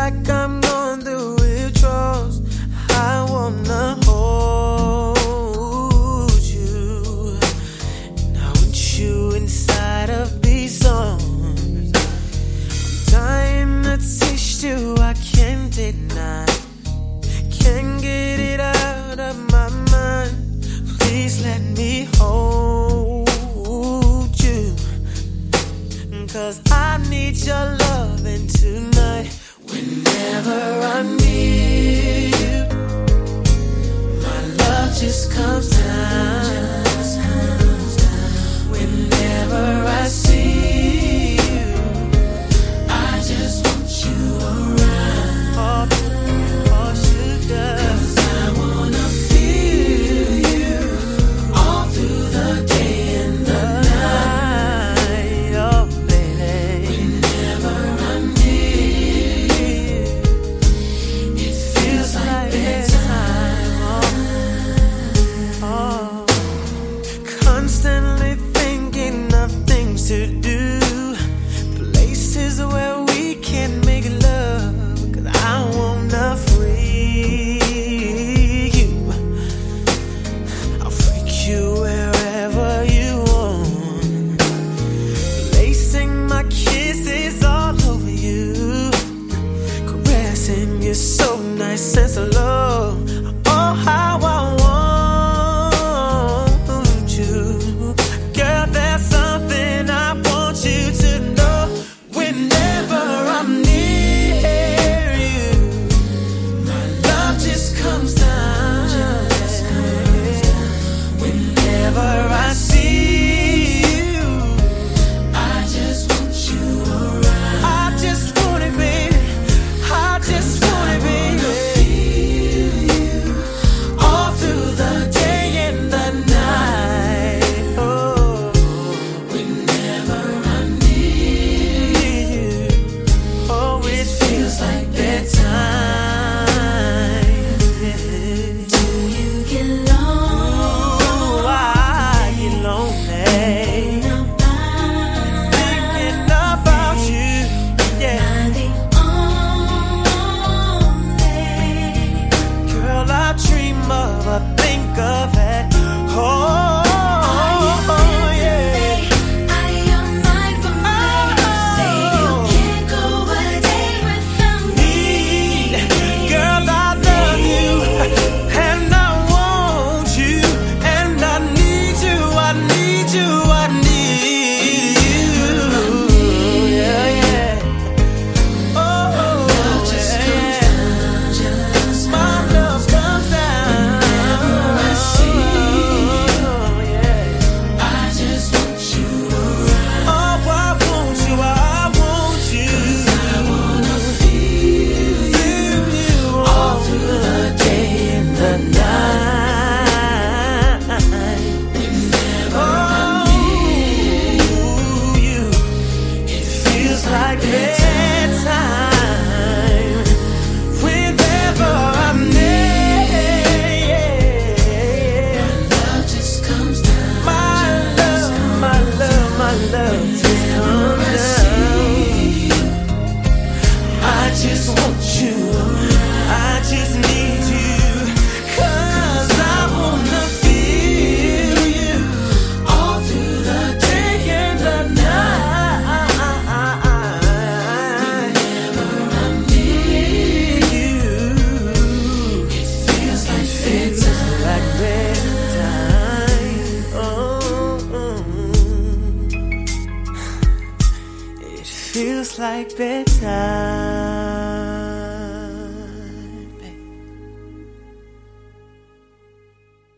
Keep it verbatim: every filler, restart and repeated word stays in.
like I'm going through withdrawals. I wanna hold you, and I want you inside of these arms. I'm dying to taste you, I can't deny. Can't get it out of my mind. Please let me hold you, 'cause I need your loving tonight. Whenever I'm near you, my love just comes down. Whenever I see you, I just want you around. Oh, oh sugar, 'cause I wanna feel you all through the day and the night. Oh baby, whenever I'm near you, it feels like bedtime. Oh, oh. Constantly thinking of things to do, places where we can make love, 'cause I wanna freak you. I'll freak you wherever you want, placing my kisses all over you, caressing you so nice and slow. Oh, how I want you. Girl, there's something I want you to know. Whenever I'm near you, my love just comes down. Whenever I see you, I just want you around. I just want it, baby. I just want it, baby. Feel you all through the day and the night. Oh, whenever I'm near you, oh, it feels like bedtime. Do you get lonely? Oh, I get lonely thinking about you. Yeah, Am I the only? girl, I dream of, I think of it. Oh, yeah. Out of your mind for me. Say you can't go a day without me. Girl, I love you, and I want you, and I need you, I need you, I need you. Yeah, yeah. Oh, love just comes down. My love comes down. Whenever I see you, yeah, I just want you around. Oh, I want you, I want you. 'Cause I wanna feel you all through the day and the night. Whenever I'm near you, it feels like bedtime. Whenever I'm near, my love just comes down. My love, my love, my love just comes down. I just want you, I just need you, 'cause I wanna feel you all through the day and the night. Whenever I'm near you, it feels like bedtime. Like bedtime. Oh, it feels like bedtime.